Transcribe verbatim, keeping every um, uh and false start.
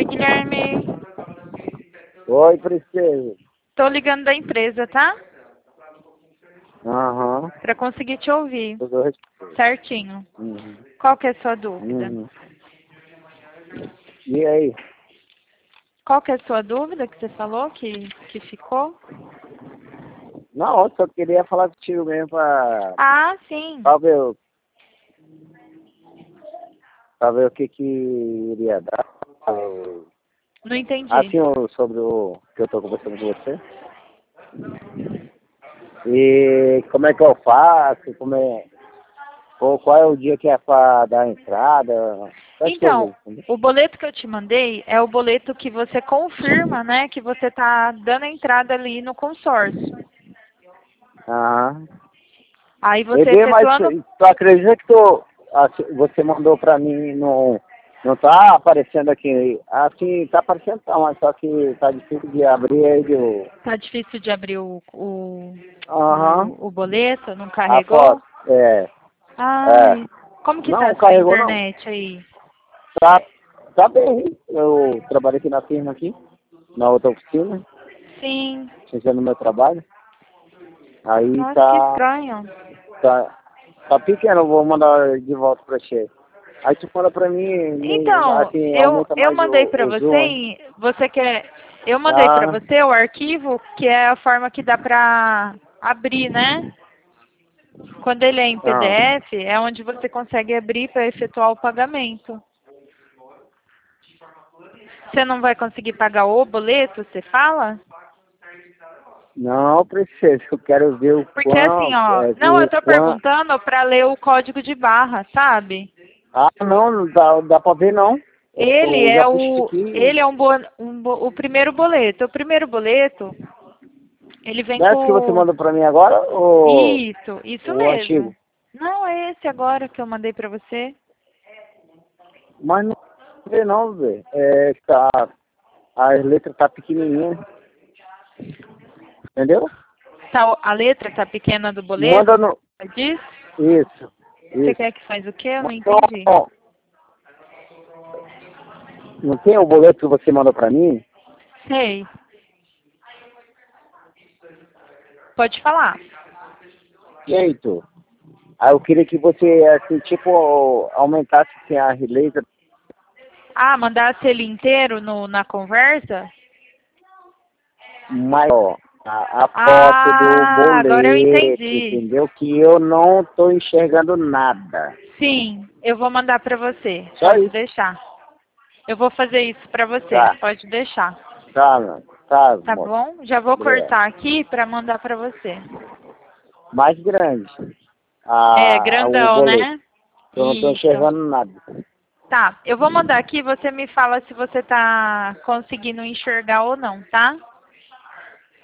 Guilherme. Oi, princesa. Tô ligando da empresa, tá? Aham. Uhum. Pra conseguir te ouvir. Tudo Certinho. uhum. Qual que é a sua dúvida? Uhum. E aí? Qual que é a sua dúvida que você falou que, que ficou? Não, eu só queria falar contigo mesmo pra, Ah, sim. pra ver, o- pra ver o que que iria dar. Não entendi. Assim, o- sobre o que eu tô conversando com você. E como é que eu faço, como é, qual, qual é o dia que é pra dar a entrada, essas Então, coisas, entendeu? o boleto que eu te mandei é o boleto que você confirma, né, que você tá dando a entrada ali no consórcio. Aham. Aí E você bem, mas efetuando... tu acredita que tu, assim, você mandou pra mim, não, não tá aparecendo aqui? Assim, tá aparecendo tá, mas só que tá difícil de abrir aí o... Tá difícil de abrir o, o, Aham. o, o boleto, não A carregou? foto, é, é. Ai, como que tá Não, a sua carregou não. internet aí? Tá, tá bem. Eu trabalho aqui na firma aqui, na outra oficina, Sim. fazendo meu trabalho. Aí Nossa, que tá, estranho. tá, tá pequeno, eu vou mandar de volta pra você. Aí tu fala pra mim, me- Então, assim, eu, aumenta eu mais mandei o, pra o você, zoom, hein? e você quer... Eu mandei pra Ah, você o arquivo, que é a forma que dá pra abrir, né? Quando ele é em ah. P D F, é onde você consegue abrir para efetuar o pagamento. Você não vai conseguir pagar o boleto, você fala? Não, princesa, eu quero ver o Porque assim, quanto, ó, é, não, eu o tô quanto. perguntando para ler o código de barra, sabe? Ah, não, não dá, dá pra ver não. Ele Eu já é puxei o, aqui. ele é um, bo, um bo- o primeiro boleto. O primeiro boleto, ele vem Desse que você com mandou pra mim agora, ou isso, isso o mesmo. antigo? Não é esse agora que eu mandei para você. Mas não vê não, velho. É, tá, as letras tá pequenininha, entendeu? Tá, a letra tá pequena do boleto? Manda no... Diz? Isso, Você isso. quer que faz o quê? Eu não Então, entendi. ó, não tem o boleto que você mandou pra mim? Sei. Pode falar. Jeito. Aí eu queria que você, assim, tipo, aumentasse assim, a letra Ah, mandasse ele inteiro no, na conversa? maior. A, a foto do Ah, agora eu boleto, entendi. entendeu? Que eu não tô enxergando nada. Sim, eu vou mandar para você. Só Pode isso. deixar. Eu vou fazer isso para você. Tá, Pode deixar. tá, tá, Tá moço. bom? Já vou Obrigado. cortar aqui para mandar para você. Mais grande. É, A, a, o grandão, boleto. né? Eu não tô Isso. enxergando nada. Tá, eu vou mandar aqui, você me fala se você tá conseguindo enxergar ou não, tá?